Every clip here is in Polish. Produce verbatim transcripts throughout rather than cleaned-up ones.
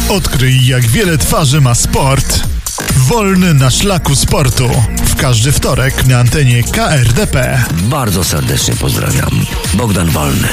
Odkryj, jak wiele twarzy ma sport. Wolny na szlaku sportu. W każdy wtorek na antenie K R D P. Bardzo serdecznie pozdrawiam. Bogdan Wolny.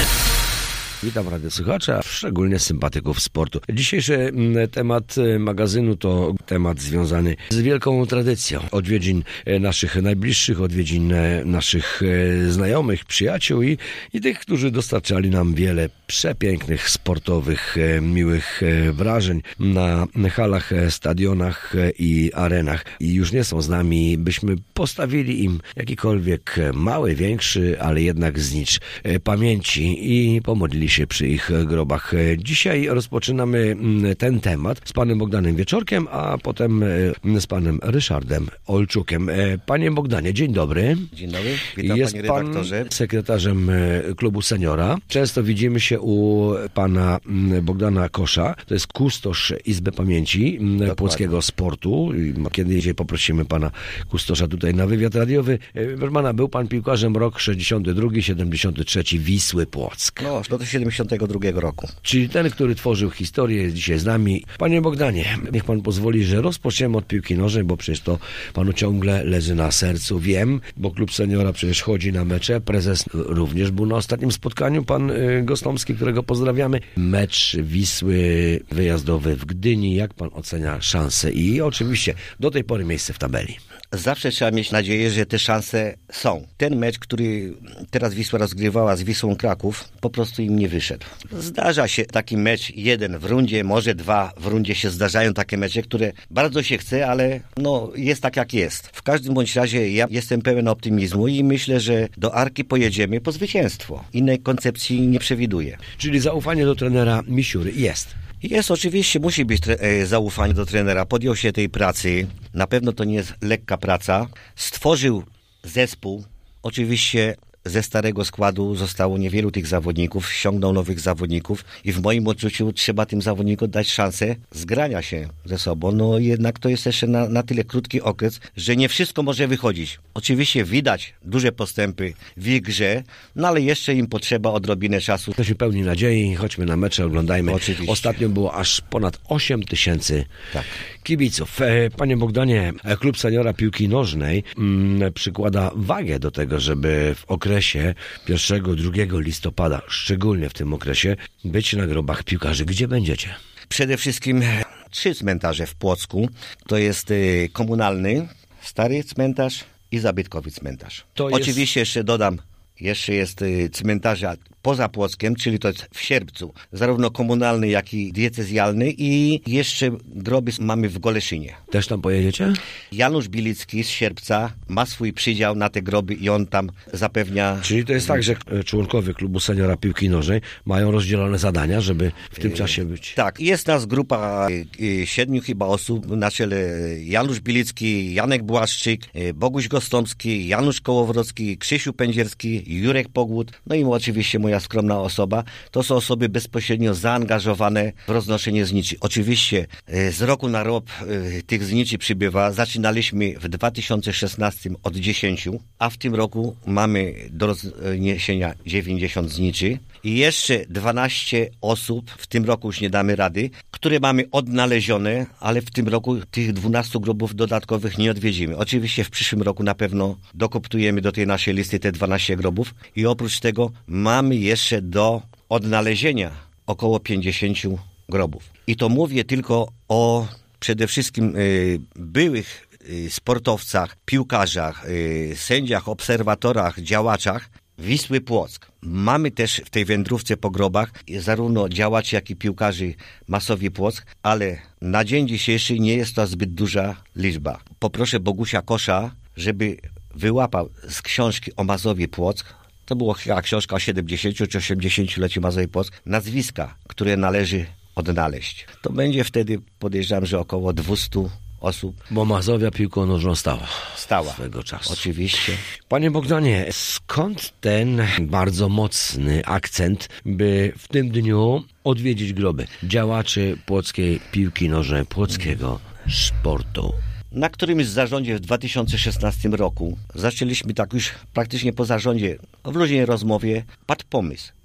Witam radiosłuchacza, szczególnie sympatyków sportu. Dzisiejszy temat magazynu to temat związany z wielką tradycją odwiedzin naszych najbliższych, odwiedzin naszych znajomych, przyjaciół i, i tych, którzy dostarczali nam wiele przepięknych, sportowych, miłych wrażeń na halach, stadionach i arenach. I już nie są z nami, byśmy postawili im jakikolwiek mały, większy, ale jednak znicz pamięci i pomodlili się przy ich grobach. Dzisiaj rozpoczynamy ten temat z panem Bogdanem Wieczorkiem, a potem z panem Ryszardem Olczukiem. Panie Bogdanie, dzień dobry. Dzień dobry, witam Jest panie redaktorze. Pan sekretarzem klubu seniora. Często widzimy się u pana Bogdana Kosza, to jest kustosz Izby Pamięci Dokładnie. Płockiego Sportu. Kiedy dzisiaj poprosimy pana kustosza tutaj na wywiad radiowy. Proszę pana, był pan piłkarzem rok sześćdziesiąty drugi siedemdziesiąty trzeci Wisły Płock. No, do siedemdziesiątego drugiego roku. Czyli ten, który tworzył historię, jest dzisiaj z nami. Panie Bogdanie, niech pan pozwoli, że rozpoczniemy od piłki nożnej, bo przecież to panu ciągle leży na sercu. Wiem, bo klub seniora przecież chodzi na mecze. Prezes również był na ostatnim spotkaniu, pan Gostomski, którego pozdrawiamy. Mecz Wisły wyjazdowy w Gdyni. Jak pan ocenia szanse i oczywiście do tej pory miejsce w tabeli? Zawsze trzeba mieć nadzieję, że te szanse są. Ten mecz, który teraz Wisła rozgrywała z Wisłą Kraków, po prostu im nie wyszedł. Zdarza się taki mecz jeden w rundzie, może dwa w rundzie się zdarzają takie mecze, które bardzo się chce, ale no jest tak jak jest. W każdym bądź razie ja jestem pełen optymizmu i myślę, że do Arki pojedziemy po zwycięstwo. Innej koncepcji nie przewiduję. Czyli zaufanie do trenera Misiury jest. Jest oczywiście, musi być tre- e, zaufanie do trenera. Podjął się tej pracy. Na pewno to nie jest lekka praca. Stworzył zespół. Oczywiście ze starego składu zostało niewielu tych zawodników. Ściągnął nowych zawodników i w moim odczuciu trzeba tym zawodnikom dać szansę zgrania się ze sobą. No jednak to jest jeszcze na, na tyle krótki okres, że nie wszystko może wychodzić. Oczywiście widać duże postępy w ich grze, no ale jeszcze im potrzeba odrobinę czasu. To się pełni nadziei, chodźmy na mecze, oglądajmy. Oczywiście. Ostatnio było aż ponad osiem tysięcy tak. kibiców. Panie Bogdanie, klub seniora piłki nożnej mm, przykłada wagę do tego, żeby w okresie pierwszego drugiego listopada, szczególnie w tym okresie, być na grobach piłkarzy. Gdzie będziecie? Przede wszystkim trzy cmentarze w Płocku. To jest y, komunalny, stary cmentarz i zabytkowy cmentarz. To Oczywiście jest... jeszcze dodam, jeszcze jest y, cmentarza poza Płockiem, czyli to jest w Sierpcu, zarówno komunalny, jak i diecezjalny i jeszcze groby mamy w Goleszynie. Też tam pojedziecie? Janusz Bilicki z Sierpca ma swój przydział na te groby i on tam zapewnia... Czyli to jest tak, że członkowie klubu seniora piłki nożnej mają rozdzielone zadania, żeby w tym czasie być... Tak, jest nas grupa siedmiu chyba osób na czele Janusz Bilicki, Janek Błaszczyk, Boguś Gostomski, Janusz Kołowrocki, Krzysiu Pędzierski, Jurek Pogłód, no i oczywiście moja skromna osoba. To są osoby bezpośrednio zaangażowane w roznoszenie zniczy. Oczywiście z roku na rok tych zniczy przybywa. Zaczynaliśmy w dwa tysiące szesnastym od dziesięciu, a w tym roku mamy do rozniesienia dziewięćdziesiąt zniczy. I jeszcze dwanaście osób, w tym roku już nie damy rady, które mamy odnalezione, ale w tym roku tych dwunastu grobów dodatkowych nie odwiedzimy. Oczywiście w przyszłym roku na pewno dokoptujemy do tej naszej listy te dwanaście grobów i oprócz tego mamy jeszcze do odnalezienia około pięćdziesięciu grobów. I to mówię tylko o przede wszystkim y, byłych y, sportowcach, piłkarzach, y, sędziach, obserwatorach, działaczach Wisły Płock. Mamy też w tej wędrówce po grobach zarówno działaczy, jak i piłkarzy Masowi Płock, ale na dzień dzisiejszy nie jest to zbyt duża liczba. Poproszę Bogusia Kosza, żeby wyłapał z książki o Mazowie Płock, to była chyba książka o siedemdziesięciu czy osiemdziesięcioleciu Mazowi Płock, nazwiska, które należy odnaleźć. To będzie wtedy, podejrzewam, że około dwieście osób. Bo Mazowia piłką nożną stała. Stała. Swego czasu. Oczywiście. Panie Bogdanie, skąd ten bardzo mocny akcent, by w tym dniu odwiedzić groby działaczy płockiej piłki nożnej, płockiego sportu? Na którymś zarządzie w dwa tysiące szesnastym roku zaczęliśmy tak już praktycznie po zarządzie, w luźnej rozmowie, padł pomysł,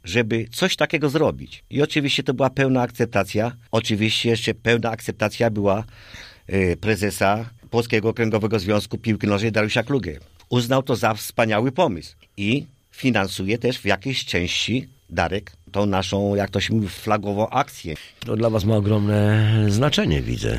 żeby coś takiego zrobić. I oczywiście to była pełna akceptacja. Oczywiście jeszcze pełna akceptacja była y, prezesa Polskiego Okręgowego Związku Piłki Nożnej Dariusza Kluge. Uznał to za wspaniały pomysł i finansuje też w jakiejś części Darek tą naszą, jak to się mówi, flagową akcję. To dla was ma ogromne znaczenie, widzę,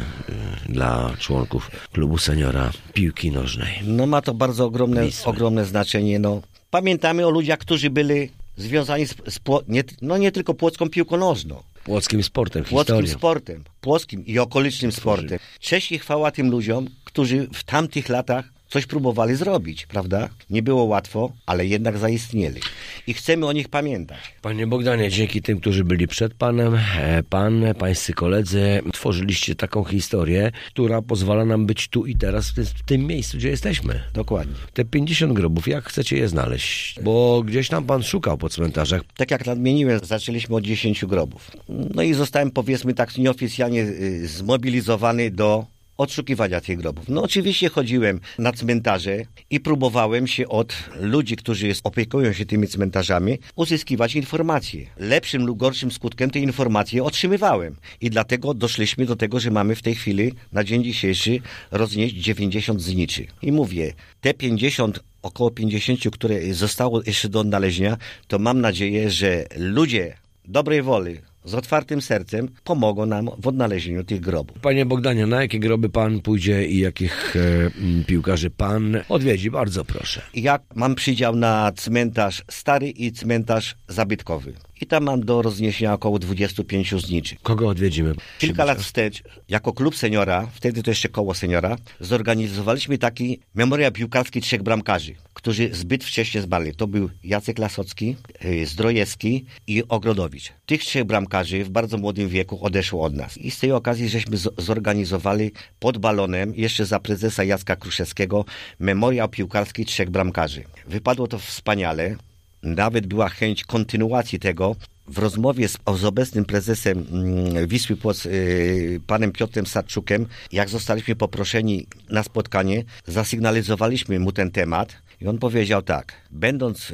dla członków klubu seniora piłki nożnej. No ma to bardzo ogromne, ogromne znaczenie. No. Pamiętamy o ludziach, którzy byli związani z, z nie, no nie tylko płocką piłką nożną. Płockim sportem, Płockim historią. sportem, płockim i okolicznym sportem. Cześć i chwała tym ludziom, którzy w tamtych latach coś próbowali zrobić, prawda? Nie było łatwo, ale jednak zaistnieli. I chcemy o nich pamiętać. Panie Bogdanie, dzięki tym, którzy byli przed panem, pan, pańscy koledzy, tworzyliście taką historię, która pozwala nam być tu i teraz, w tym, w tym miejscu, gdzie jesteśmy. Dokładnie. Te pięćdziesiąt grobów, jak chcecie je znaleźć? Bo gdzieś tam pan szukał po cmentarzach. Tak jak nadmieniłem, zaczęliśmy od dziesięciu grobów. No i zostałem, powiedzmy tak nieoficjalnie y, zmobilizowany do odszukiwania tych grobów. No oczywiście chodziłem na cmentarze i próbowałem się od ludzi, którzy opiekują się tymi cmentarzami, uzyskiwać informacje. Lepszym lub gorszym skutkiem te informacje otrzymywałem. I dlatego doszliśmy do tego, że mamy w tej chwili na dzień dzisiejszy roznieść dziewięćdziesiąt zniczy. I mówię, te pięćdziesiąt, około pięćdziesiąt, które zostało jeszcze do odnalezienia, to mam nadzieję, że ludzie dobrej woli, z otwartym sercem pomogą nam w odnalezieniu tych grobów. Panie Bogdanie, na jakie groby pan pójdzie i jakich e, piłkarzy pan odwiedzi? Bardzo proszę. Ja mam przydział na cmentarz stary i cmentarz zabytkowy. I tam mam do rozniesienia około dwudziestu pięciu zniczy. Kogo odwiedzimy? Kilka lat wstecz, jako klub seniora, wtedy to jeszcze koło seniora, zorganizowaliśmy taki memoriał piłkarski trzech bramkarzy, którzy zbyt wcześnie zmarli. To był Jacek Lasocki, Zdrojewski i Ogrodowicz. Tych trzech bramkarzy w bardzo młodym wieku odeszło od nas. I z tej okazji żeśmy zorganizowali pod balonem, jeszcze za prezesa Jacka Kruszewskiego, memoriał piłkarski trzech bramkarzy. Wypadło to wspaniale. Nawet była chęć kontynuacji tego. W rozmowie z, z obecnym prezesem mm, Wisły Płock, y, panem Piotrem Sarczukiem, jak zostaliśmy poproszeni na spotkanie, zasygnalizowaliśmy mu ten temat i on powiedział tak, będąc y,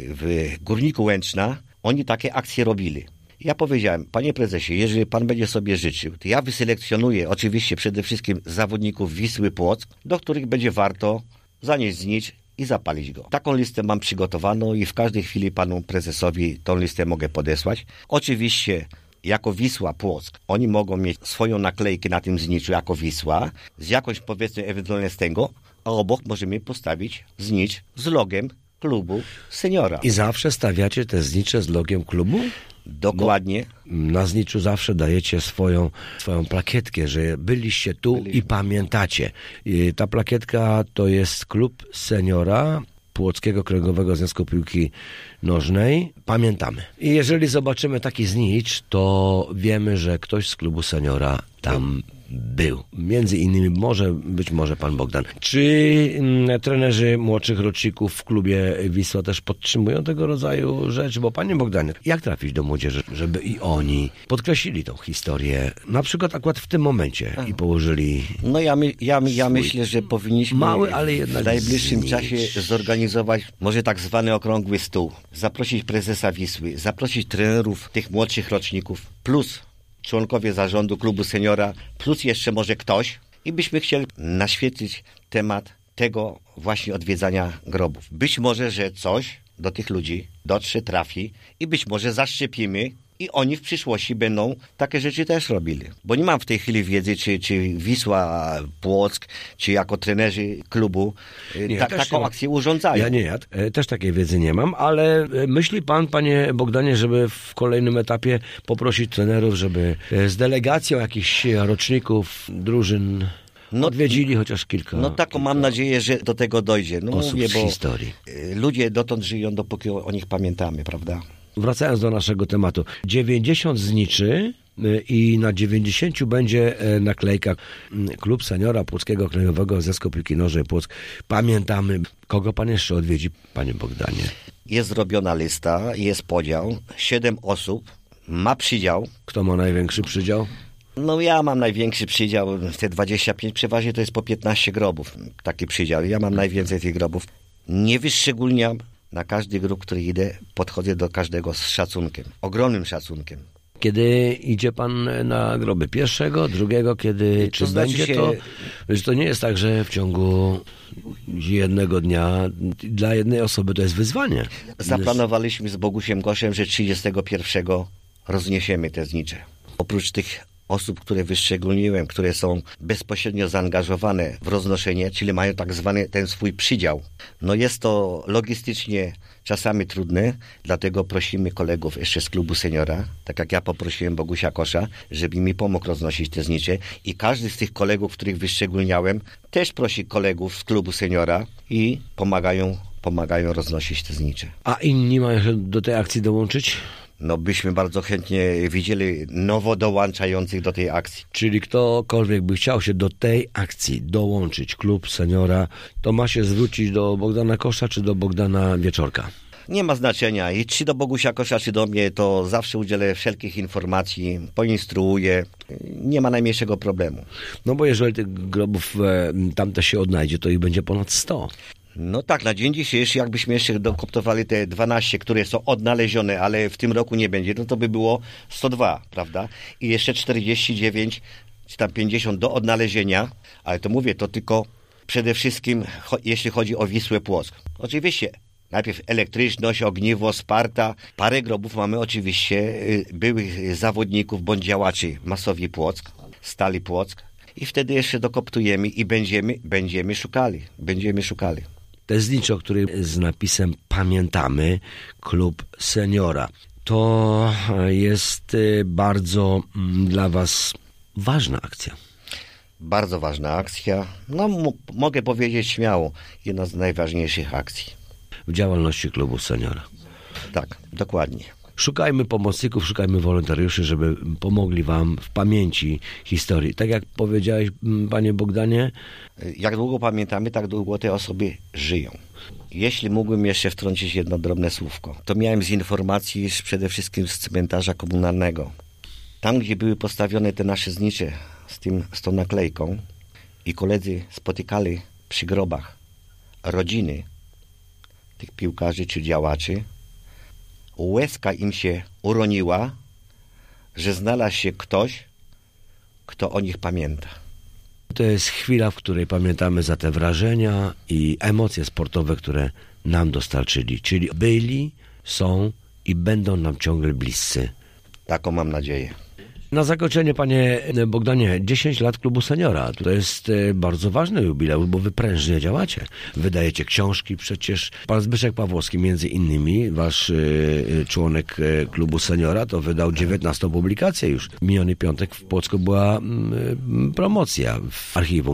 w Górniku Łęczna, oni takie akcje robili. Ja powiedziałem, panie prezesie, jeżeli pan będzie sobie życzył, to ja wyselekcjonuję oczywiście przede wszystkim zawodników Wisły Płock, do których będzie warto zanieść znicz i zapalić go. Taką listę mam przygotowaną i w każdej chwili panu prezesowi tą listę mogę podesłać. Oczywiście jako Wisła Płock, oni mogą mieć swoją naklejkę na tym zniczu jako Wisła, z jakąś powiedzmy ewentualnie z tego, a obok możemy postawić znicz z logiem klubu seniora. I zawsze stawiacie te znicze z logiem klubu? Dokładnie. Bo na zniczu zawsze dajecie swoją, swoją plakietkę, że byliście tu Byliśmy. I pamiętacie. I ta plakietka to jest klub seniora Płockiego Okręgowego Związku Piłki Nożnej. Pamiętamy. I jeżeli zobaczymy taki znicz, to wiemy, że ktoś z klubu seniora tam był. Między innymi może, być może pan Bogdan. Czy mm, trenerzy młodszych roczników w klubie Wisła też podtrzymują tego rodzaju rzeczy? Bo panie Bogdanie, jak trafić do młodzieży, żeby i oni podkreślili tą historię, na przykład akurat w tym momencie i położyli... No ja, my, ja, ja myślę, że powinniśmy mały, ale jednak w najbliższym znisz. czasie zorganizować może tak zwany okrągły stół. Zaprosić prezesa Wisły, zaprosić trenerów tych młodszych roczników, plus członkowie zarządu klubu seniora, plus jeszcze może ktoś i byśmy chcieli naświetlić temat tego właśnie odwiedzania grobów. Być może, że coś do tych ludzi dotrze, trafi i być może zaszczepimy i oni w przyszłości będą takie rzeczy też robili. Bo nie mam w tej chwili wiedzy, czy, czy Wisła Płock, czy jako trenerzy klubu nie, ta, taką akcję urządzają. Ja nie, ja też takiej wiedzy nie mam, ale myśli pan, panie Bogdanie, żeby w kolejnym etapie poprosić trenerów, żeby z delegacją jakichś roczników, drużyn no, odwiedzili chociaż kilka. No taką kilka mam nadzieję, że do tego dojdzie. No osób mówię, z bo historii. Ludzie dotąd żyją, dopóki o nich pamiętamy, prawda? Wracając do naszego tematu. dziewięćdziesiąt zniczy i na dziewięćdziesięciu będzie naklejka Klub Seniora Płockiego Okręgowego Związku Piłki Nożnej Płock. Pamiętamy. Kogo pan jeszcze odwiedzi, panie Bogdanie? Jest zrobiona lista, jest podział. Siedem osób ma przydział. Kto ma największy przydział? No ja mam największy przydział, te dwadzieścia pięć, przeważnie to jest po piętnaście grobów, taki przydział. Ja mam najwięcej tych grobów. Nie wyszczególniam Na każdy grup, który idę, podchodzę do każdego z szacunkiem, ogromnym szacunkiem. Kiedy idzie pan na groby pierwszego, drugiego, kiedy To czy znaczy będzie się- to, że to nie jest tak, że w ciągu jednego dnia dla jednej osoby to jest wyzwanie. Zaplanowaliśmy z Bogusiem Goszem, że trzydziestego pierwszego rozniesiemy te znicze. Oprócz tych osób, które wyszczególniłem, które są bezpośrednio zaangażowane w roznoszenie, czyli mają tak zwany ten swój przydział. No jest to logistycznie czasami trudne, dlatego prosimy kolegów jeszcze z klubu seniora, tak jak ja poprosiłem Bogusia Kosza, żeby mi pomógł roznosić te znicze i każdy z tych kolegów, których wyszczególniałem, też prosi kolegów z klubu seniora i pomagają, pomagają roznosić te znicze. A inni mają się do tej akcji dołączyć? No byśmy bardzo chętnie widzieli nowo dołączających do tej akcji. Czyli ktokolwiek by chciał się do tej akcji dołączyć, klub seniora, to ma się zwrócić do Bogdana Kosza czy do Bogdana Wieczorka? Nie ma znaczenia i czy do Bogusia Kosza, czy do mnie, to zawsze udzielę wszelkich informacji, poinstruuję. Nie ma najmniejszego problemu. No bo jeżeli tych grobów e, tamte się odnajdzie, to ich będzie ponad sto. No tak, na dzień dzisiejszy jakbyśmy jeszcze dokoptowali te dwanaście, które są odnalezione, ale w tym roku nie będzie, no to by było sto dwa, prawda? I jeszcze czterdzieści dziewięć, czy tam pięćdziesiąt do odnalezienia, ale to mówię, to tylko przede wszystkim cho- jeśli chodzi o Wisłę Płock. Oczywiście najpierw elektryczność, ogniwo, Sparta. Parę grobów mamy oczywiście y, byłych zawodników bądź działaczy Masowi Płock, Stali Płock. I wtedy jeszcze dokoptujemy i będziemy, będziemy szukali, będziemy szukali. Te znicze, o których z napisem Pamiętamy, klub seniora, to jest y, bardzo mm, dla was ważna akcja. Bardzo ważna akcja. No m- mogę powiedzieć śmiało, jedna z najważniejszych akcji. W działalności klubu seniora. Tak, dokładnie. Szukajmy pomocników, szukajmy wolontariuszy, żeby pomogli wam w pamięci historii. Tak jak powiedziałeś, m, panie Bogdanie, Jak długo pamiętamy, tak długo te osoby żyją. Jeśli mógłbym jeszcze wtrącić jedno drobne słówko, to miałem z informacji z, przede wszystkim z cmentarza komunalnego. Tam, gdzie były postawione te nasze znicze z, tym, z tą naklejką i koledzy spotykali przy grobach rodziny tych piłkarzy czy działaczy, łezka im się uroniła, że znalazł się ktoś, kto o nich pamięta. to jest chwila, w której pamiętamy za te wrażenia i emocje sportowe, które nam dostarczyli. Czyli byli, są i będą nam ciągle bliscy. Taką mam nadzieję. Na zakończenie, panie Bogdanie, dziesięć lat klubu seniora. To jest bardzo ważny jubileusz, bo wy prężnie działacie. Wydajecie książki przecież. Pan Zbyszek Pawłowski, między innymi, wasz y, członek y, klubu seniora, to wydał dziewiętnastą publikację już. Miniony piątek w Płocku była y, promocja w archiwum.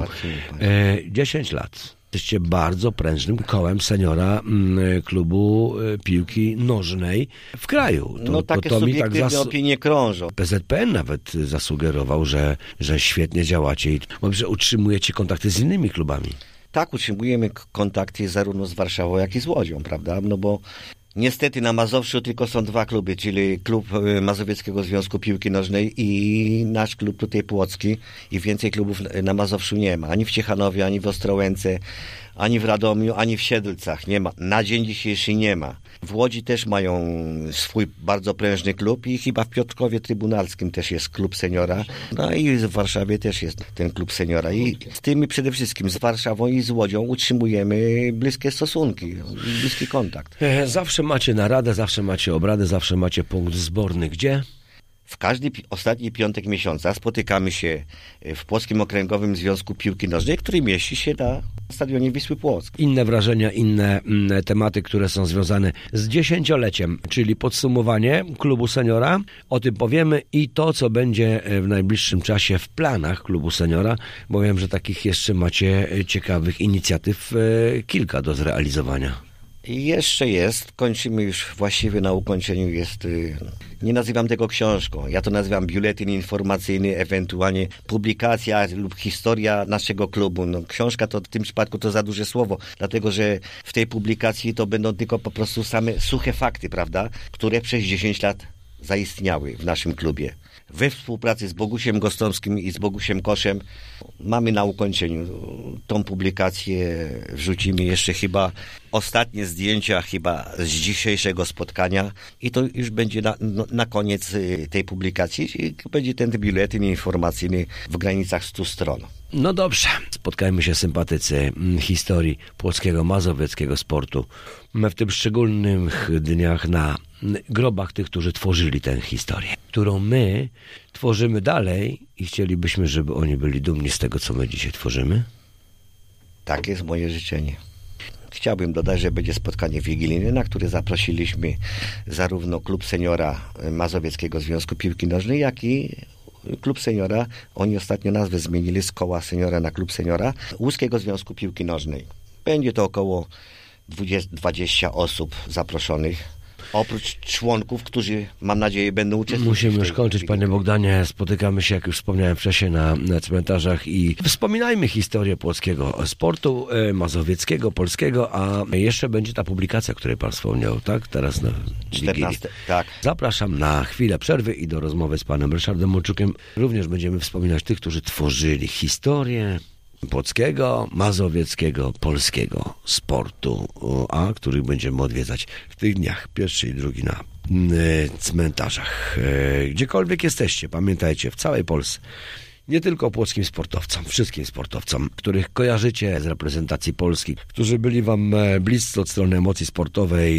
Y, dziesięć lat. Jesteście bardzo prężnym kołem seniora y, klubu y, piłki nożnej w kraju. To, no takie to, to subiektywne mi tak zas... opinie krążą. P Z P N nawet zasugerował, że, że świetnie działacie i że utrzymujecie kontakty z innymi klubami. Tak, utrzymujemy k- kontakty zarówno z Warszawą, jak i z Łodzią, prawda? No bo niestety na Mazowszu tylko są dwa kluby, czyli klub y, Mazowieckiego Związku Piłki Nożnej i nasz klub tutaj Płocki i więcej klubów na Mazowszu nie ma. Ani w Ciechanowie, ani w Ostrołęce, ani w Radomiu, ani w Siedlcach nie ma. Na dzień dzisiejszy nie ma. W Łodzi też mają swój bardzo prężny klub i chyba w Piotrkowie Trybunalskim też jest klub seniora. No i w Warszawie też jest ten klub seniora. I z tymi przede wszystkim, z Warszawą i z Łodzią utrzymujemy bliskie stosunki, bliski kontakt. Zawsze macie naradę, zawsze macie obradę, zawsze macie punkt zborny. Gdzie? W każdy pi- ostatni piątek miesiąca spotykamy się w Płockim Okręgowym Związku Piłki Nożnej, który mieści się na stadionie Wisły Płock. Inne wrażenia, inne mm, tematy, które są związane z dziesięcioleciem, czyli podsumowanie klubu seniora. O tym powiemy i to, co będzie w najbliższym czasie w planach klubu seniora, bo wiem, że takich jeszcze macie ciekawych inicjatyw e, kilka do zrealizowania. I jeszcze jest, kończymy już właściwie na ukończeniu jest, y, nie nazywam tego książką, ja to nazywam biuletyn informacyjny, ewentualnie publikacja lub historia naszego klubu. No, książka to w tym przypadku to za duże słowo, dlatego że w tej publikacji to będą tylko po prostu same suche fakty, prawda, które przez dziesięć lat zaistniały w naszym klubie. We współpracy z Bogusiem Gostomskim i z Bogusiem Koszem mamy na ukończeniu tą publikację. Wrzucimy jeszcze chyba ostatnie zdjęcia chyba z dzisiejszego spotkania i to już będzie na, na koniec tej publikacji. Będzie ten biuletyn informacyjny w granicach stu stron. No dobrze, spotkajmy się sympatycy historii płockiego, mazowieckiego sportu w tym szczególnych dniach na grobach tych, którzy tworzyli tę historię, którą my tworzymy dalej i chcielibyśmy, żeby oni byli dumni z tego, co my dzisiaj tworzymy. Tak jest moje życzenie. Chciałbym dodać, że będzie spotkanie wigilijne, na które zaprosiliśmy zarówno klub seniora Mazowieckiego Związku Piłki Nożnej, jak i klub seniora, oni ostatnio nazwę zmienili z koła seniora na klub seniora Łódzkiego Związku Piłki Nożnej. Będzie to około dwadzieścia osób zaproszonych. Oprócz członków, którzy, mam nadzieję, będą uczestniczyć. Musimy już kończyć, panie Bogdanie. Spotykamy się, jak już wspomniałem wcześniej, na, na cmentarzach i wspominajmy historię płockiego sportu, e, mazowieckiego, polskiego, a jeszcze będzie ta publikacja, o której pan wspomniał, tak? Teraz na czternastego, tak. Zapraszam na chwilę przerwy i do rozmowy z panem Ryszardem Molczukiem. Również będziemy wspominać tych, którzy tworzyli historię płockiego, mazowieckiego, polskiego sportu, a których będziemy odwiedzać w tych dniach, pierwszy i drugi na cmentarzach. Gdziekolwiek jesteście, pamiętajcie, w całej Polsce, nie tylko płockim sportowcom, wszystkim sportowcom, których kojarzycie z reprezentacji Polski, którzy byli wam bliscy od strony emocji sportowej,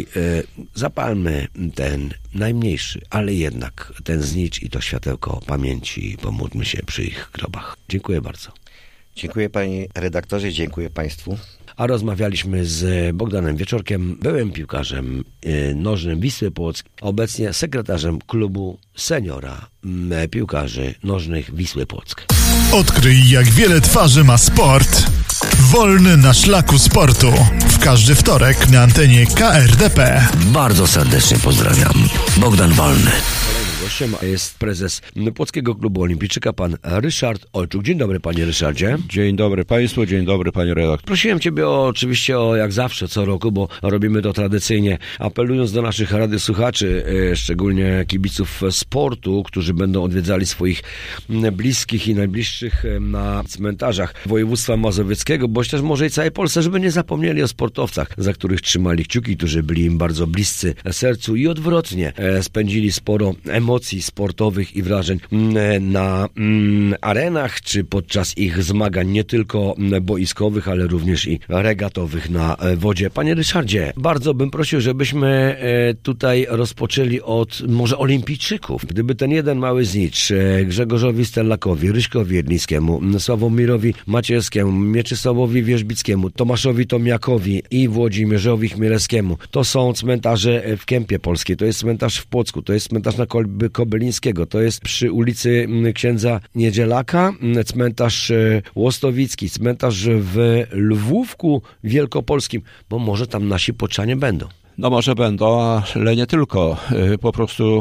zapalmy ten najmniejszy, ale jednak ten znicz i to światełko pamięci i pomódlmy się przy ich grobach. Dziękuję bardzo. Dziękuję panie redaktorze, dziękuję państwu. A rozmawialiśmy z Bogdanem Wieczorkiem, byłym piłkarzem nożnym Wisły Płock, obecnie sekretarzem klubu seniora piłkarzy nożnych Wisły Płock. Odkryj, jak wiele twarzy ma sport. Wolny na szlaku sportu. W każdy wtorek na antenie K R D P. Bardzo serdecznie pozdrawiam. Bogdan Wolny. Gościem jest prezes Płockiego Klubu Olimpijczyka, pan Ryszard Olczuk. Dzień dobry, panie Ryszardzie. Dzień dobry państwu, dzień dobry panie redaktor. Prosiłem ciebie o, oczywiście o jak zawsze co roku, bo robimy to tradycyjnie, apelując do naszych radiosłuchaczy, szczególnie kibiców sportu, którzy będą odwiedzali swoich bliskich i najbliższych na cmentarzach województwa mazowieckiego, bądź też może i całej Polsce, żeby nie zapomnieli o sportowcach, za których trzymali kciuki, którzy byli im bardzo bliscy sercu i odwrotnie spędzili sporo emocji sportowych i wrażeń na arenach, czy podczas ich zmagań nie tylko boiskowych, ale również i regatowych na wodzie. Panie Ryszardzie, bardzo bym prosił, żebyśmy tutaj rozpoczęli od może olimpijczyków. Gdyby ten jeden mały znicz Grzegorzowi Stellakowi, Ryśkowi Jedlińskiemu, Sławomirowi Maciejskiemu, Mieczysławowi Wierzbickiemu, Tomaszowi Tomiakowi i Włodzimierzowi Chmielewskiemu. To są cmentarze w Kępie Polskiej, to jest cmentarz w Płocku, to jest cmentarz na Kolby Kobelińskiego, to jest przy ulicy księdza Niedzielaka, cmentarz Łostowicki, cmentarz w Lwówku Wielkopolskim, bo może tam nasi płoczanie będą. No może będą, ale nie tylko. Po prostu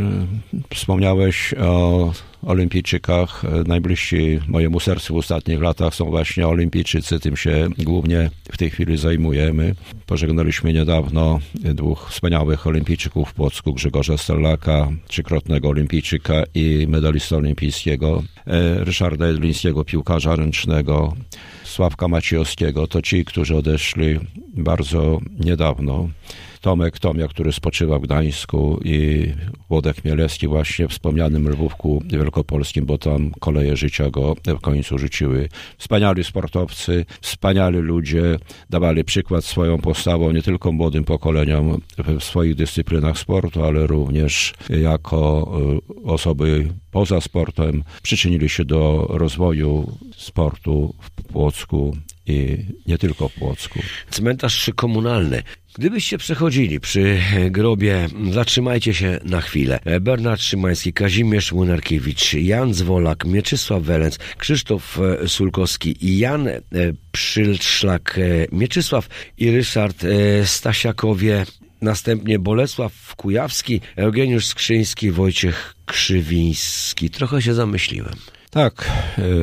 wspomniałeś o olimpijczykach. Najbliżsi mojemu sercu w ostatnich latach są właśnie olimpijczycy. Tym się głównie w tej chwili zajmujemy. Pożegnaliśmy niedawno dwóch wspaniałych olimpijczyków w Płocku, Grzegorza Stellaka, trzykrotnego olimpijczyka i medalista olimpijskiego, Ryszarda Jedlińskiego, piłkarza ręcznego, Sławka Maciejowskiego. To ci, którzy odeszli bardzo niedawno. Tomek Tomia, który spoczywa w Gdańsku, i Włodek Chmielewski właśnie w wspomnianym Lwówku Wielkopolskim, bo tam koleje życia go w końcu rzuciły. Wspaniali sportowcy, wspaniali ludzie, dawali przykład swoją postawą nie tylko młodym pokoleniom w swoich dyscyplinach sportu, ale również jako osoby poza sportem przyczynili się do rozwoju sportu w Płocku i nie tylko w Płocku. Cmentarz komunalny. Gdybyście przechodzili przy grobie, zatrzymajcie się na chwilę. Bernard Szymański, Kazimierz Młynarkiewicz, Jan Zwolak, Mieczysław Welec, Krzysztof Sulkowski, Jan Przylszlak, Mieczysław i Ryszard Stasiakowie, następnie Bolesław Kujawski, Eugeniusz Skrzyński, Wojciech Krzywiński. Trochę się zamyśliłem. Tak,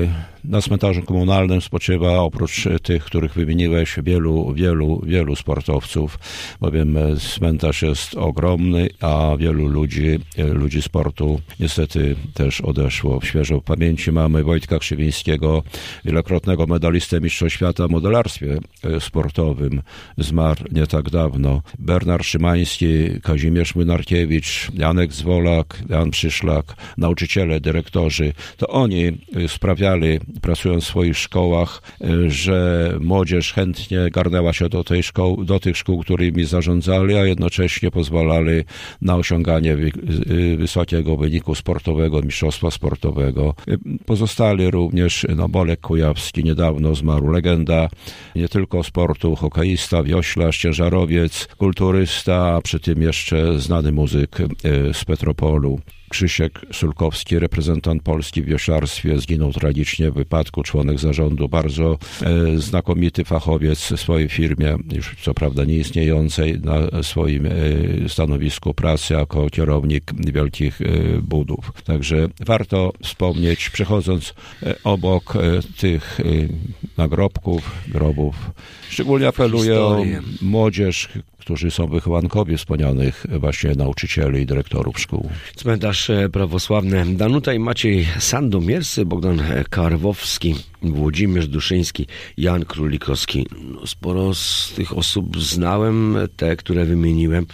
Na cmentarzu komunalnym spoczywa oprócz tych, których wymieniłeś, wielu, wielu, wielu sportowców, bowiem cmentarz jest ogromny, a wielu ludzi, ludzi sportu niestety też odeszło. Świeżo w pamięci mamy Wojtka Krzywińskiego, wielokrotnego medalistę Mistrzostw Świata w modelarstwie sportowym. Zmarł nie tak dawno. Bernard Szymański, Kazimierz Młynarkiewicz, Janek Zwolak, Jan Przyszlak, nauczyciele, dyrektorzy. To oni sprawiali, pracując w swoich szkołach, że młodzież chętnie garnęła się do, tej szkoły, do tych szkół, którymi zarządzali, a jednocześnie pozwalali na osiąganie wysokiego wyniku sportowego, mistrzostwa sportowego. Pozostali również no, Bolek Kujawski, niedawno zmarł, legenda nie tylko sportu, hokeista, wioślarz, ciężarowiec, kulturysta, a przy tym jeszcze znany muzyk z Petropolu. Krzysiek Sulkowski, reprezentant Polski w wioślarstwie, zginął tragicznie w wypadku, członek zarządu, bardzo e, znakomity fachowiec w swojej firmie, już co prawda nieistniejącej, na swoim e, stanowisku pracy jako kierownik wielkich e, budów. Także warto wspomnieć, przechodząc e, obok e, tych e, nagrobków, grobów, szczególnie apeluję o młodzież, którzy są wychowankowie wspomnianych właśnie nauczycieli i dyrektorów szkół. Cmentarz prawosławny. Danuta i Maciej Sandomierscy, Bogdan Karwowski, Włodzimierz Duszyński, Jan Królikowski. No, sporo z tych osób znałem, te, które wymieniłem.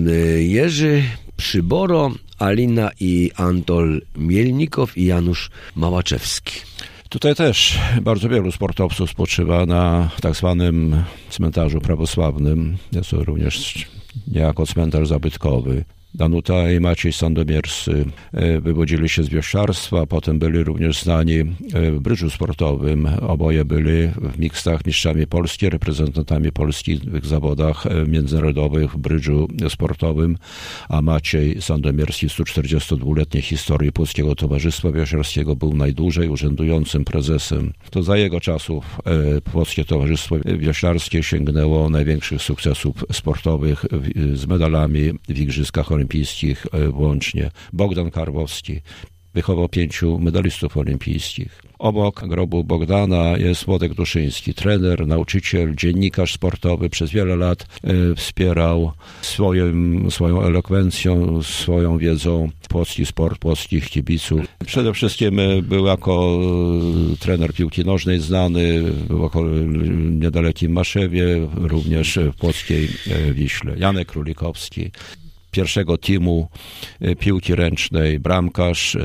Jerzy Przyboro, Alina i Antol Mielnikow i Janusz Małaczewski. Tutaj też bardzo wielu sportowców spoczywa na tak zwanym cmentarzu prawosławnym. Jest to również niejako cmentarz zabytkowy. Danuta i Maciej Sandomierscy wywodzili się z wioślarstwa, potem byli również znani w brydżu sportowym. Oboje byli w mixtach mistrzami Polski, reprezentantami Polski w zawodach międzynarodowych w brydżu sportowym, a Maciej Sandomierski w stu czterdziestodwuletniej historii Polskiego Towarzystwa Wioślarskiego był najdłużej urzędującym prezesem. To za jego czasów Polskie Towarzystwo Wioślarskie sięgnęło największych sukcesów sportowych z medalami w Igrzyskach Olimpijskich włącznie. Bogdan Karwowski wychował pięciu medalistów olimpijskich. Obok grobu Bogdana jest Włodek Duszyński, trener, nauczyciel, dziennikarz sportowy. Przez wiele lat e, wspierał swoim, swoją elokwencją, swoją wiedzą polski sport, polskich kibiców. Przede wszystkim był jako trener piłki nożnej znany w niedalekim Maszewie, również w polskiej Wiśle. Janek Królikowski, pierwszego teamu piłki ręcznej, bramkarz,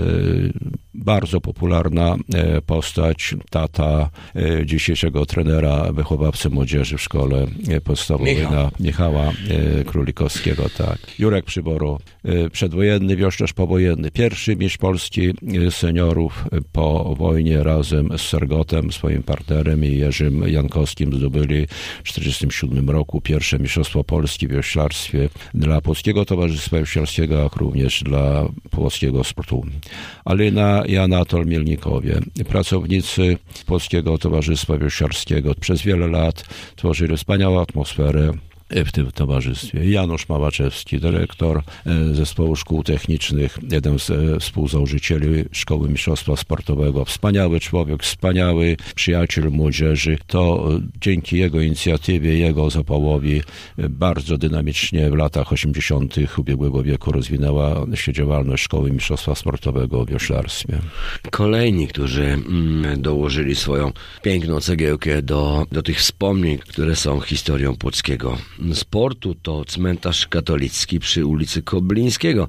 bardzo popularna postać, tata dzisiejszego trenera, wychowawcy młodzieży w szkole podstawowej Michał. na Michała Królikowskiego, tak. Jurek Przyboro, przedwojenny wioślarz powojenny, pierwszy mistrz Polski seniorów po wojnie razem z Sergotem, swoim partnerem i Jerzym Jankowskim zdobyli w tysiąc dziewięćset czterdziestym siódmym roku pierwsze mistrzostwo Polski w wioślarstwie dla Polskiego Towarzystwa Wioślarskiego, jak również dla polskiego sportu. Alina i Anatol Mielnikowie, pracownicy Polskiego Towarzystwa Wioślarskiego, przez wiele lat tworzyli wspaniałą atmosferę w tym towarzystwie. Janusz Małaczewski, dyrektor Zespołu Szkół Technicznych, jeden z współzałożycieli Szkoły Mistrzostwa Sportowego. Wspaniały człowiek, wspaniały przyjaciel młodzieży. To dzięki jego inicjatywie, jego zapałowi bardzo dynamicznie w latach osiemdziesiątych ubiegłego wieku rozwinęła się działalność Szkoły Mistrzostwa Sportowego w wioślarstwie. Kolejni, którzy mm, dołożyli swoją piękną cegiełkę do, do tych wspomnień, które są historią polskiego sportu, to cmentarz katolicki przy ulicy Koblińskiego.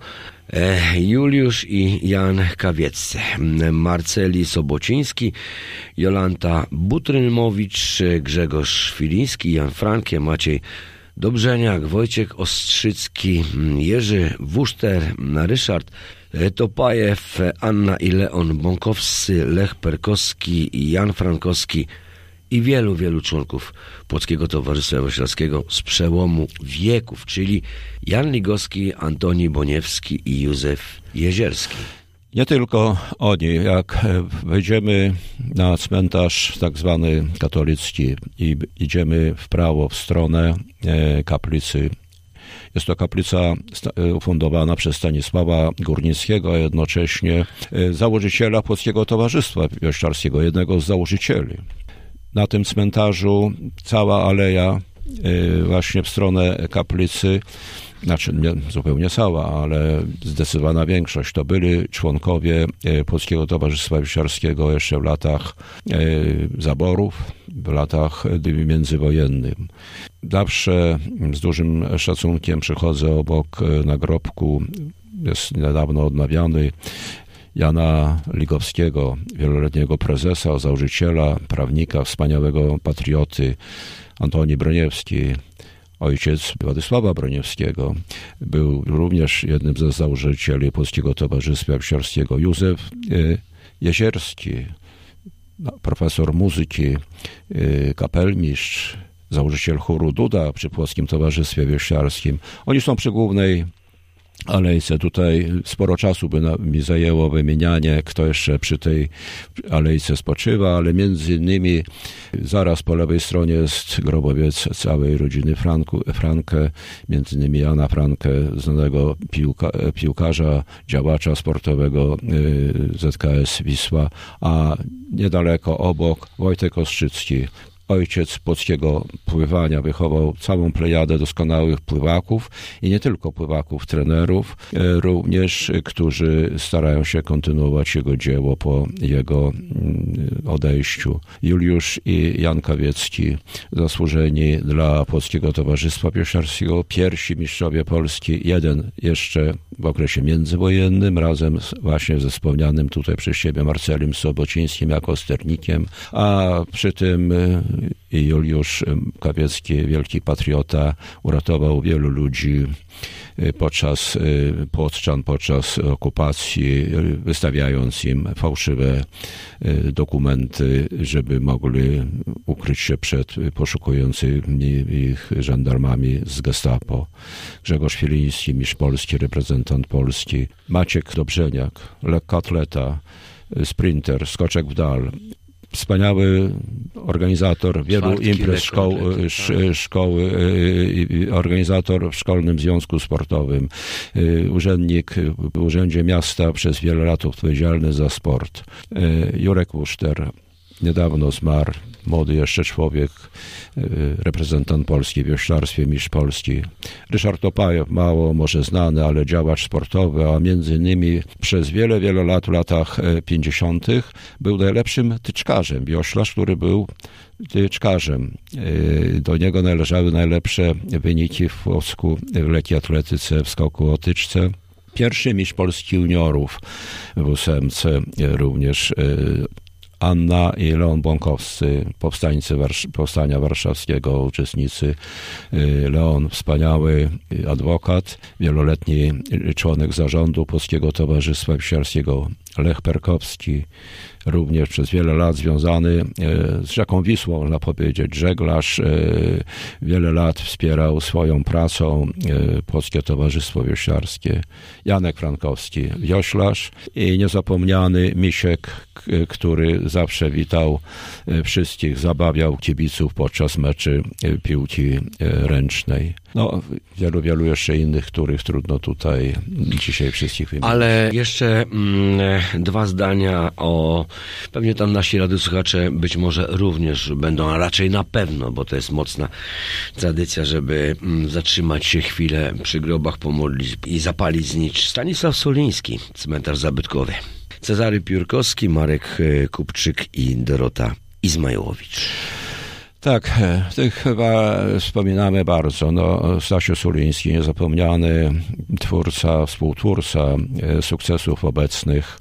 Juliusz i Jan Kawieccy, Marceli Sobociński, Jolanta Butrymowicz, Grzegorz Filiński, Jan Frankie, Maciej Dobrzeniak, Wojciech Ostrzycki, Jerzy Wuszter, Ryszard Topajew, Anna i Leon Bąkowscy, Lech Perkowski, Jan Frankowski i wielu, wielu członków Polskiego Towarzystwa Wioślarskiego z przełomu wieków, czyli Jan Ligowski, Antoni Boniewski i Józef Jezierski. Nie tylko oni. Jak wejdziemy na cmentarz tak zwany katolicki i idziemy w prawo w stronę kaplicy Jest to kaplica ufundowana przez Stanisława Górnickiego, a jednocześnie założyciela Płockiego Towarzystwa Wioślarskiego, jednego z założycieli. Na tym cmentarzu cała aleja właśnie w stronę kaplicy, znaczy nie zupełnie cała, ale zdecydowana większość to byli członkowie Polskiego Towarzystwa Wioślarskiego jeszcze w latach zaborów, w latach międzywojennych. Zawsze z dużym szacunkiem przychodzę obok nagrobku, jest niedawno odnawiany, Jana Ligowskiego, wieloletniego prezesa, założyciela, prawnika, wspaniałego patrioty, Antoni Broniewski, ojciec Władysława Broniewskiego, był również jednym ze założycieli Polskiego Towarzystwa Wioślarskiego. Józef Jezierski, profesor muzyki, kapelmistrz, założyciel chóru Duda przy Polskim Towarzystwie Wioślarskim. Oni są przy głównej alejce. Tutaj sporo czasu by na, mi zajęło wymienianie, kto jeszcze przy tej alejce spoczywa, ale między innymi zaraz po lewej stronie jest grobowiec całej rodziny Franku, Franke, między innymi Jana Franke, znanego piłka, piłkarza, działacza sportowego Z K S Wisła, a niedaleko obok Wojtek Ostrzycki, ojciec płockiego pływania, wychował całą plejadę doskonałych pływaków i nie tylko pływaków, trenerów, również, którzy starają się kontynuować jego dzieło po jego odejściu. Juliusz i Jan Kawiecki, zasłużeni dla Polskiego Towarzystwa Wioślarskiego, pierwsi mistrzowie Polski, jeden jeszcze w okresie międzywojennym, razem z, właśnie ze wspomnianym tutaj przez siebie Marcelim Sobocińskim jako sternikiem, a przy tym i Juliusz Kawiecki, wielki patriota, uratował wielu ludzi podczas Płockczan, podczas okupacji, wystawiając im fałszywe dokumenty, żeby mogli ukryć się przed poszukującymi ich żandarmami z Gestapo. Grzegorz Filiński, mistrz Polski, reprezentant Polski, Maciek Dobrzeniak, lekkoatleta, sprinter, skoczek w dal, wspaniały organizator wielu Czwartki imprez szkoł, tak. szkoły, organizator w Szkolnym Związku Sportowym, urzędnik w Urzędzie Miasta, przez wiele lat odpowiedzialny za sport. Jurek Łuszter niedawno zmarł, młody jeszcze człowiek, reprezentant Polski w wioślarstwie, mistrz Polski. Ryszard Opajew, mało może znany, ale działacz sportowy, a między innymi przez wiele, wiele lat, w latach pięćdziesiątych był najlepszym tyczkarzem. Wioślarz, który był tyczkarzem. Do niego należały najlepsze wyniki w Płocku, w lekkiej atletyce, w skoku o tyczce. Pierwszy mistrz Polski juniorów w ósemce również Anna i Leon Bąkowscy, powstańcy Warsz- Powstania Warszawskiego, uczestnicy. Leon, wspaniały adwokat, wieloletni członek zarządu Polskiego Towarzystwa Wioślarskiego. Lech Perkowski, również przez wiele lat związany z rzeką Wisłą, można powiedzieć, żeglarz, wiele lat wspierał swoją pracą Polskie Towarzystwo Wioślarskie. Janek Frankowski, wioślarz i niezapomniany Misiek, który zawsze witał wszystkich, zabawiał kibiców podczas meczy piłki ręcznej. No, wielu, wielu jeszcze innych, których trudno tutaj dzisiaj wszystkich wymienić. Ale jeszcze mm, dwa zdania o... Pewnie tam nasi radiosłuchacze być może również będą, a raczej na pewno, bo to jest mocna tradycja, żeby mm, zatrzymać się chwilę przy grobach, pomodlić i zapalić znicz. Stanisław Soliński, cmentarz zabytkowy. Cezary Piórkowski, Marek Kupczyk i Dorota Izmajłowicz. Tak, tych chyba wspominamy bardzo. No, Stasiu Soliński, niezapomniany twórca, współtwórca sukcesów obecnych,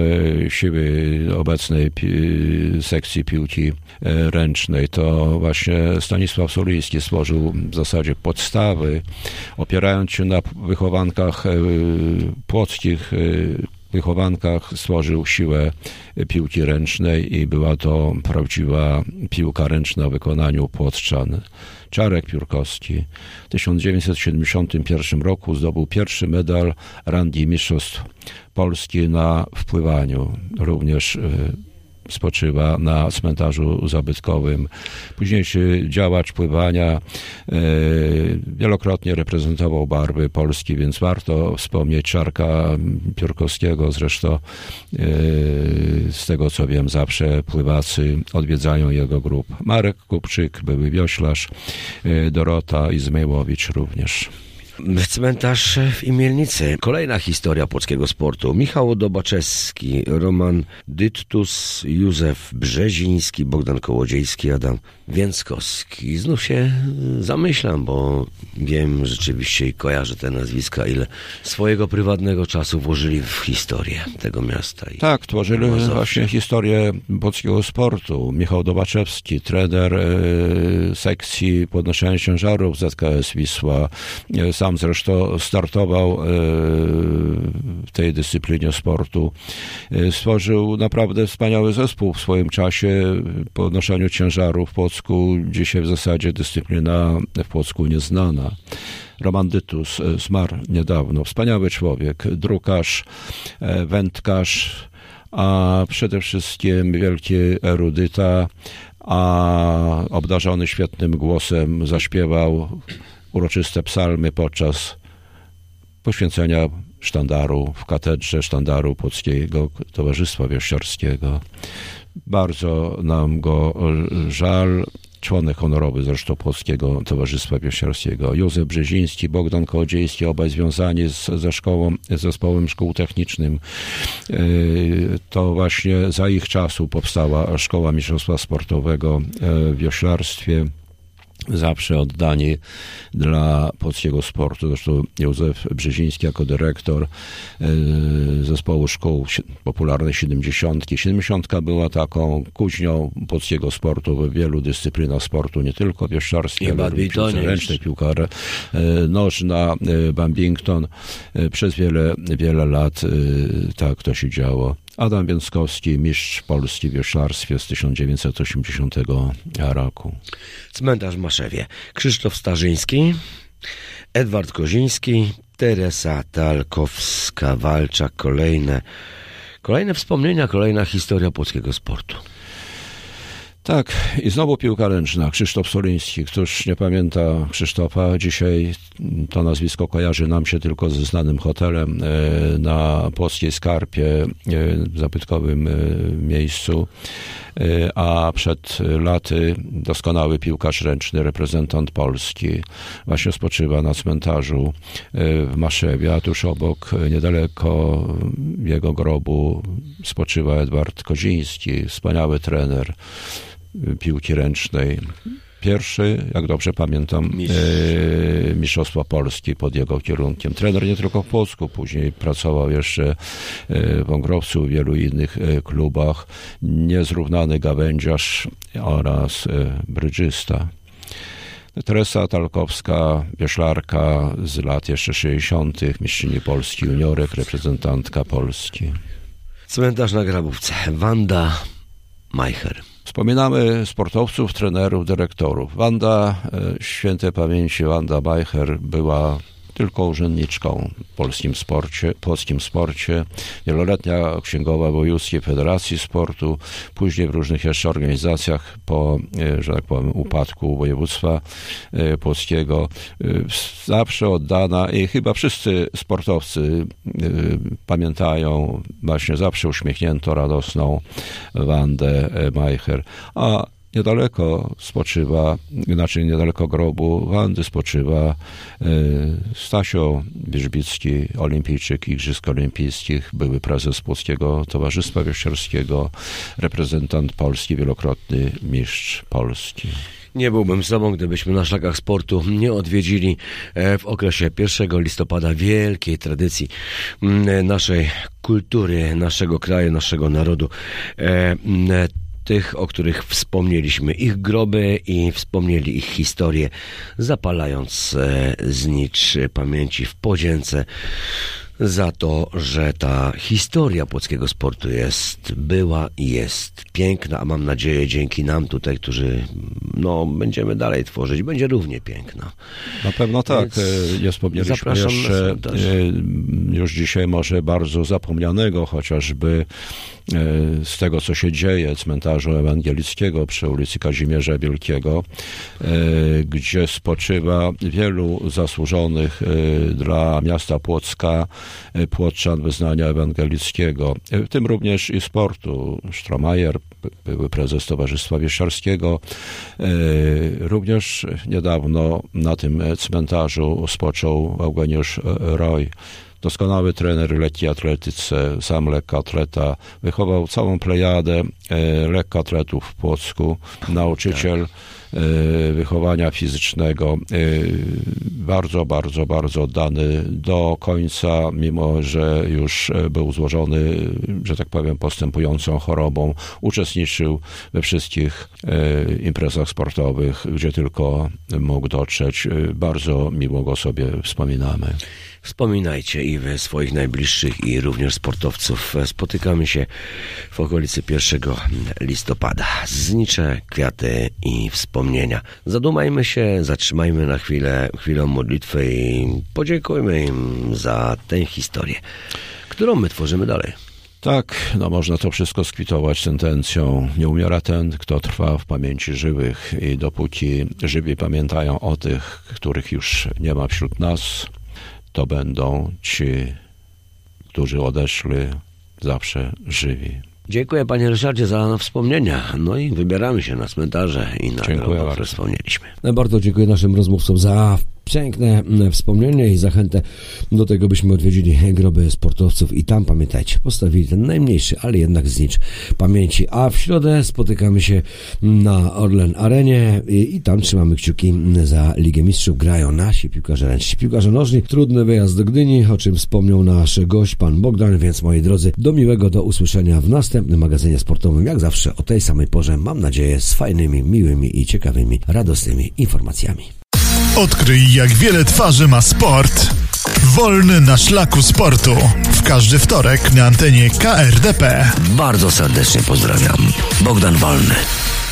siły obecnej pi- sekcji piłki ręcznej. To właśnie Stanisław Soliński stworzył w zasadzie podstawy, opierając się na wychowankach płockich, wychowankach stworzył siłę piłki ręcznej i była to prawdziwa piłka ręczna w wykonaniu płockczan. Czarek Piórkowski w tysiąc dziewięćset siedemdziesiątym pierwszym roku zdobył pierwszy medal rangi mistrzostw Polski na wpływaniu. Również spoczywa na cmentarzu zabytkowym. Późniejszy działacz pływania, wielokrotnie reprezentował barwy Polski, więc warto wspomnieć Czarka Piórkowskiego. Zresztą z tego co wiem, zawsze pływacy odwiedzają jego grób. Marek Kupczyk, były wioślarz, Dorota Izmajłowicz również. Cmentarz w Imielnicy. Kolejna historia polskiego sportu. Michał Dobaczewski, Roman Dyttus, Józef Brzeziński, Bogdan Kołodziejski, Adam Więckowski. Znów się zamyślam, bo wiem rzeczywiście i kojarzę te nazwiska, ile swojego prywatnego czasu włożyli w historię tego miasta. I tak, tworzyli właśnie historię polskiego sportu. Michał Dobaczewski, trener y, sekcji podnoszenia ciężarów Z K S Wisła. Sam zresztą startował w tej dyscyplinie sportu. Stworzył naprawdę wspaniały zespół w swoim czasie w podnoszeniu ciężarów w Płocku. Dzisiaj w zasadzie dyscyplina w Płocku nieznana. Roman Dyttus zmarł niedawno. Wspaniały człowiek, drukarz, wędkarz, a przede wszystkim wielki erudyta, a obdarzony świetnym głosem zaśpiewał uroczyste psalmy podczas poświęcenia sztandaru w katedrze sztandaru Płockiego Towarzystwa Wioślarskiego. Bardzo nam go żal. Członek honorowy zresztą Polskiego Towarzystwa Wioślarskiego. Józef Brzeziński, Bogdan Kołodziejski, obaj związani z, ze szkołą, z zespołem szkół technicznym. To właśnie za ich czasu powstała Szkoła Mistrzostwa Sportowego w wioślarstwie. Zawsze oddani dla polskiego sportu. Zresztą Józef Brzeziński jako dyrektor zespołu szkół popularnej siedemdziesiątki. Siedemdziesiątka była taką kuźnią polskiego sportu w wielu dyscyplinach sportu, nie tylko wioślarskiej, ale piłce ręcznej, piłka nożna, badminton. Przez wiele, wiele lat tak to się działo. Adam Więckowski, mistrz Polski w wioślarstwie z tysiąc dziewięćset osiemdziesiątego roku. Cmentarz w Maszewie. Krzysztof Starzyński, Edward Koziński, Teresa Talkowska-Walczak. Kolejne, kolejne wspomnienia, kolejna historia polskiego sportu. Tak, i znowu piłka ręczna. Krzysztof Soliński. Któż nie pamięta Krzysztofa? Dzisiaj to nazwisko kojarzy nam się tylko ze znanym hotelem na Płockiej Skarpie, w zabytkowym miejscu. A przed laty doskonały piłkarz ręczny, reprezentant Polski, właśnie spoczywa na cmentarzu w Maszewie, a tuż obok, niedaleko jego grobu spoczywa Edward Koziński, wspaniały trener piłki ręcznej. Pierwszy, jak dobrze pamiętam, Mistrz. e, Mistrzostwa Polski pod jego kierunkiem. Trener nie tylko w Płocku, później pracował jeszcze w Wągrowcu, w wielu innych klubach. Niezrównany gawędziarz oraz brydżysta. Teresa Talkowska, wioślarka z lat jeszcze sześćdziesiątych, mistrzyni Polski juniorek, reprezentantka Polski. Cmentarz na Grabówce. Wanda Majcher. Wspominamy sportowców, trenerów, dyrektorów. Wanda, świętej pamięci Wanda Majcher, była tylko urzędniczką w polskim sporcie, polskim sporcie. Wieloletnia księgowa Wojewódzkiej Federacji Sportu, później w różnych jeszcze organizacjach po, że tak powiem, upadku województwa polskiego. Zawsze oddana i chyba wszyscy sportowcy pamiętają właśnie zawsze uśmiechniętą, radosną Wandę Majcher. A niedaleko spoczywa, znaczy niedaleko grobu Wandy spoczywa Stasio Wierzbicki, olimpijczyk Igrzysk Olimpijskich, były prezes Polskiego Towarzystwa Wioślarskiego, reprezentant Polski, wielokrotny mistrz Polski. Nie byłbym sobą, gdybyśmy na szlakach sportu nie odwiedzili w okresie pierwszego listopada wielkiej tradycji naszej kultury, naszego kraju, naszego narodu. Tych, o których wspomnieliśmy, ich groby i wspomnieli ich historię, zapalając znicz pamięci w podzięce za to, że ta historia płockiego sportu jest, była i jest piękna, a mam nadzieję dzięki nam tutaj, którzy no, będziemy dalej tworzyć, będzie równie piękna. Na pewno tak. Więc nie wspomnieliśmy jeszcze już dzisiaj może bardzo zapomnianego, chociażby z tego, co się dzieje, cmentarzu ewangelickiego przy ulicy Kazimierza Wielkiego, gdzie spoczywa wielu zasłużonych dla miasta Płocka płoczan wyznania ewangelickiego, w tym również i sportu. Sztromajer, były prezes Towarzystwa Wieszczarskiego. Również niedawno na tym cmentarzu spoczął Eugeniusz Roy, doskonały trener lekkiej atletyce, sam lekkoatleta, wychował całą plejadę lekkoatletów w Płocku, nauczyciel wychowania fizycznego, bardzo, bardzo, bardzo oddany do końca, mimo że już był złożony, że tak powiem, postępującą chorobą, uczestniczył we wszystkich imprezach sportowych, gdzie tylko mógł dotrzeć. Bardzo miło go sobie wspominamy. Wspominajcie i wy swoich najbliższych i również sportowców. Spotykamy się w okolicy pierwszego listopada. Znicze, kwiaty i wspomnienia. Zadumajmy się, zatrzymajmy na chwilę, chwilę modlitwy i podziękujmy im za tę historię, którą my tworzymy dalej. Tak, no można to wszystko skwitować sentencją. Nie umiera ten, kto trwa w pamięci żywych i dopóki żywi pamiętają o tych, których już nie ma wśród nas, to będą ci, którzy odeszli, zawsze żywi. Dziękuję panie Ryszardzie za wspomnienia. No i wybieramy się na cmentarze i na drogę, które wspomnieliśmy. Bardzo dziękuję naszym rozmówcom za piękne wspomnienie i zachętę do tego, byśmy odwiedzili groby sportowców i tam, pamiętajcie, postawili ten najmniejszy, ale jednak znicz pamięci. A w środę spotykamy się na Orlen Arenie i, i tam trzymamy kciuki za Ligę Mistrzów. Grają nasi piłkarze ręczni, piłkarze nożni. Trudny wyjazd do Gdyni, o czym wspomniał nasz gość, pan Bogdan, więc moi drodzy, do miłego, do usłyszenia w następnym magazynie sportowym, jak zawsze o tej samej porze, mam nadzieję, z fajnymi, miłymi i ciekawymi, radosnymi informacjami. Odkryj, jak wiele twarzy ma sport. Wolny na szlaku sportu. W każdy wtorek na antenie K R D P. Bardzo serdecznie pozdrawiam. Bogdan Wolny.